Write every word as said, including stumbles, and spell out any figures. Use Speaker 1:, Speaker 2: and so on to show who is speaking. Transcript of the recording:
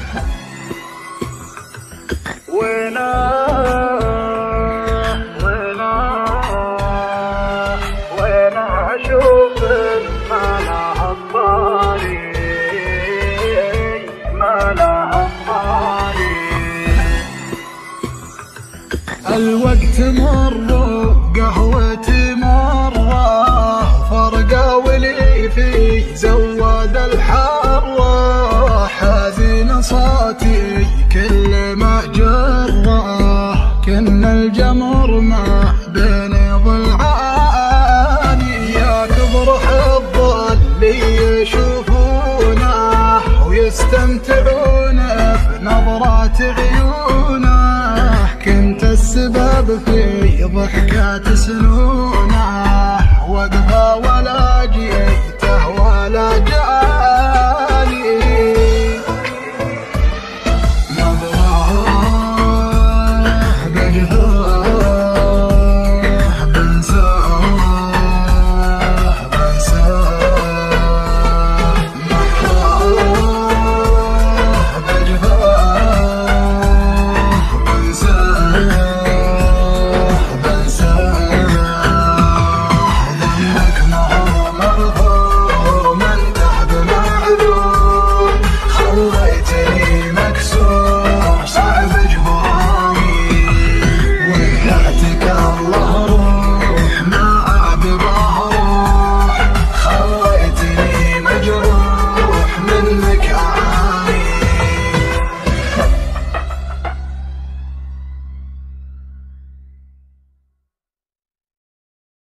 Speaker 1: وينا وينا وينا اشوف ما لها الطاري ما لها الطاري. الوقت مر قهوتي مرة فرقة ولي في زواد الحرة حزين صوتي كل ما جره كنا الجمر ما بين ضلعاني. يا كبر حظ اللي يشوفونه ويستمتعون بنظرات عيونه كنت السبب في ضحكات سنون.